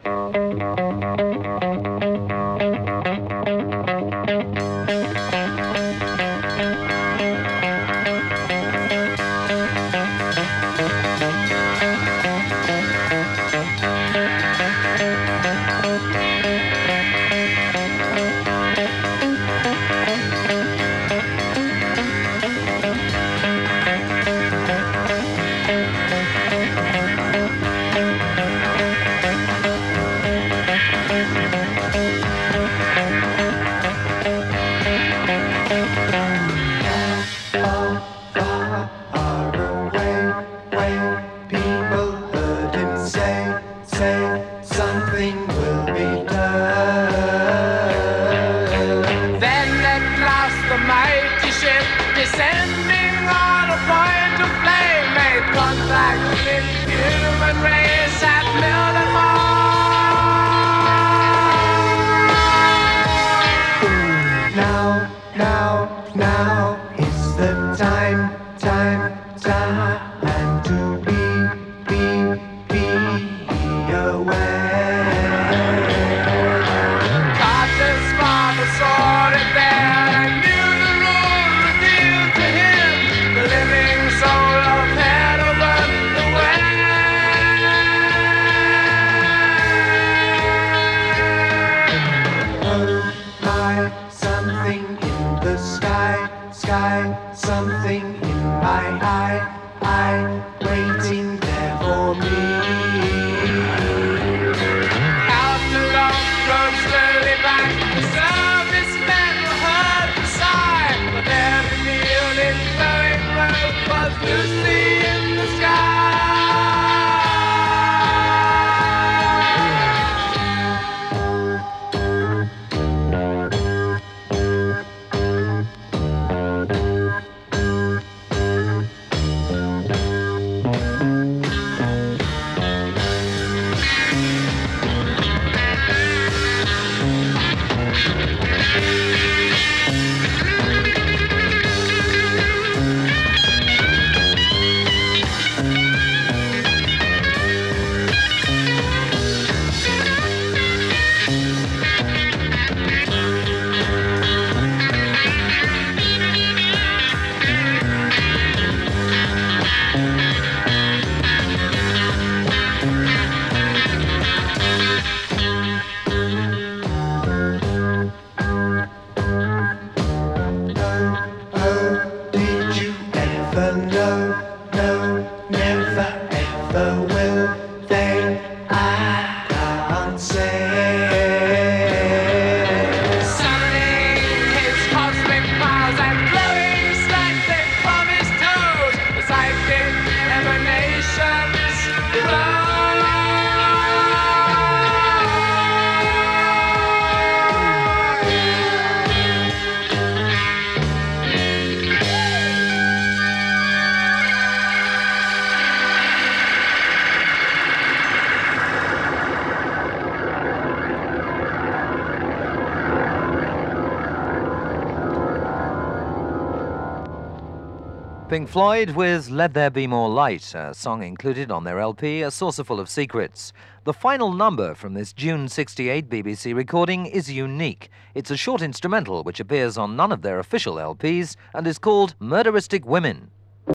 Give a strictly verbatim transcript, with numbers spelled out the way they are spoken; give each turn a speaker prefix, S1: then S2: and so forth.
S1: Pink Floyd with Let There Be More Light, a song included on their L P, A Saucerful of Secrets. The final number from this June sixty-eight B B C recording is unique. It's a short instrumental which appears on none of their official L Ps and is called Murderistic Women.